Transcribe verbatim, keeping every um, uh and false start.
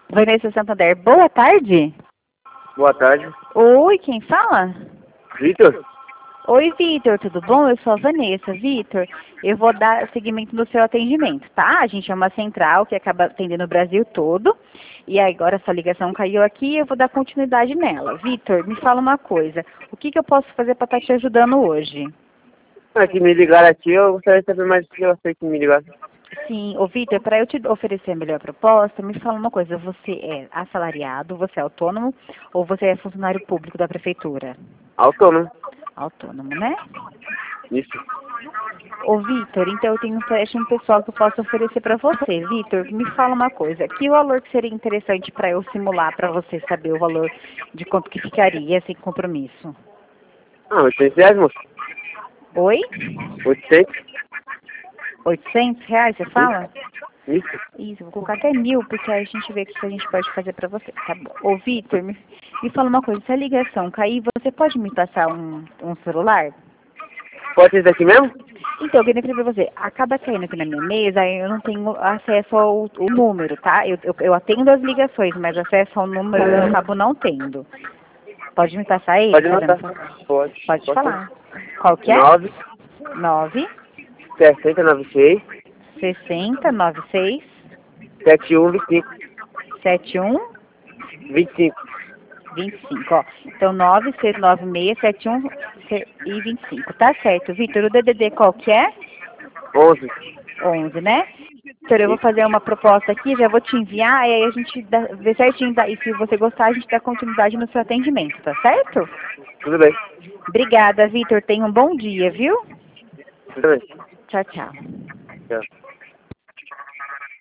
Vanessa Santander, boa tarde. Boa tarde. Oi, quem fala? Vitor? Oi, Vitor, tudo bom? Eu sou a Vanessa. Vitor, eu vou dar seguimento no seu atendimento, tá? A gente é uma central que acaba atendendo o Brasil todo. E agora essa ligação caiu aqui e eu vou dar continuidade nela. Vitor, me fala uma coisa. O que, que eu posso fazer para estar te ajudando hoje? É que me ligaram aqui, eu gostaria de saber mais o que eu sei que me ligaram. Sim, ô Vitor, para eu te oferecer a melhor proposta, me fala uma coisa. Você é assalariado, você é autônomo ou você é funcionário público da prefeitura? Autônomo. Autônomo, né? Isso. Ô, Vitor, então eu tenho um teste pessoal que eu posso oferecer para você. Vitor, me fala uma coisa. Que valor que seria interessante para eu simular para você saber o valor de quanto que ficaria sem compromisso? Ah, oitocentos reais, moço. Oi? oitocentos? oitocentos reais, você fala? Isso. Isso, vou colocar até mil, porque aí a gente vê o que a gente pode fazer para você. Tá bom. Ô, Vitor, me, me fala uma coisa. Se a ligação cair, você pode me passar um, um celular? Pode ser daqui mesmo? Então, eu queria pedir pra você, acaba caindo aqui na minha mesa, aí eu não tenho acesso ao, ao número, tá? Eu, eu, eu atendo as ligações, mas acesso ao número eu acabo não tendo. Pode me passar ele, Pode fazendo anotar. favor? Pode. Pode Pode ser. falar. Qual que é? nove, nove, sessenta, noventa e seis, sessenta, noventa e seis, setenta e um, vinte e cinco. setenta e um, vinte e cinco. vinte e cinco, ó. Então, nove, seis, nove, seis, sete um e vinte e cinco. Tá certo, Vitor. O D D D qual que é? onze. onze, né? Vitor, eu vou fazer uma proposta aqui, já vou te enviar, e aí a gente dá, vê certinho, dá- e se você gostar, a gente dá continuidade no seu atendimento, tá certo? Tudo bem. Obrigada, Vitor. Tenha um bom dia, viu? Tudo bem. Tchau, tchau. Tchau.